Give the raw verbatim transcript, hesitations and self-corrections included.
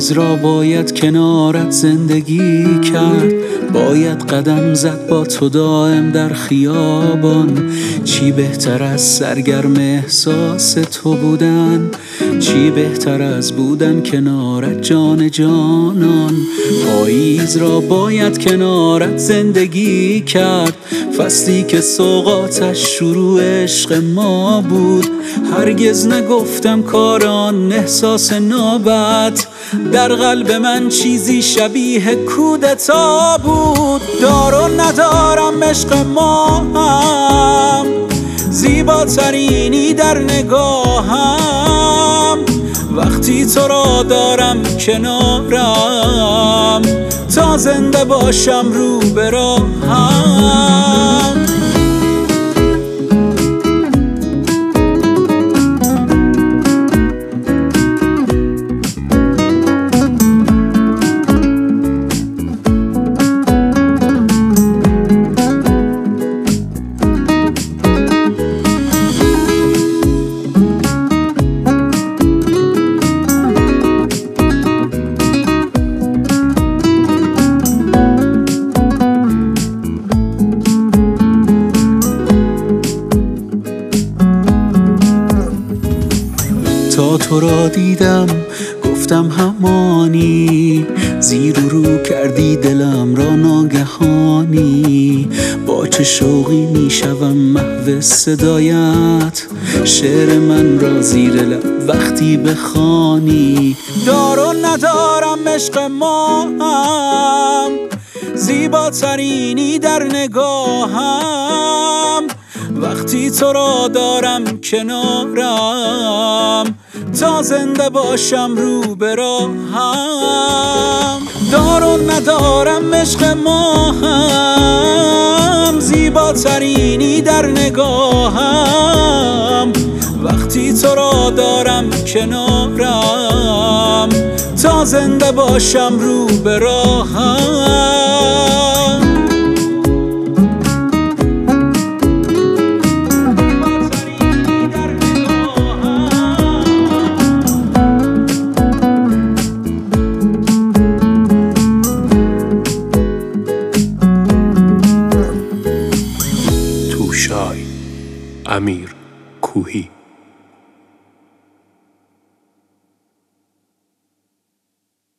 پاییز را باید کنارت زندگی کرد، باید قدم زد با تو دائم در خیابان. چی بهتر از سرگرم احساس تو بودن، چی بهتر از بودن کنارت جان جانان. پاییز را باید کنارت زندگی کرد، فصلی که سوغاتش شروع عشق ما بود. هرگز نگفتم کاران احساس نوبت، در قلب من چیزی شبیه کودتا بود. دار و ندارم عشق ما هم، زیباترینی در نگاهم. وقتی تو را دارم کنارم، تا زنده باشم رو به راهم. تا تو را دیدم گفتم همانی، زیر و رو کردی دلم را ناگهانی. با چه شوقی میشوم محو صدایت، شعر من را زیر لب وقتی بخوانی. دار و ندارم عشق ما هم، زیباترینی در نگاهم. وقتی تو را دارم کنارم، تا زنده باشم رو به راهم. دار و ندارم عشق ما هم، زیباترینی در نگاهم. وقتی تو را دارم کنارم، تا زنده باشم رو به راهم. امیر کوهی.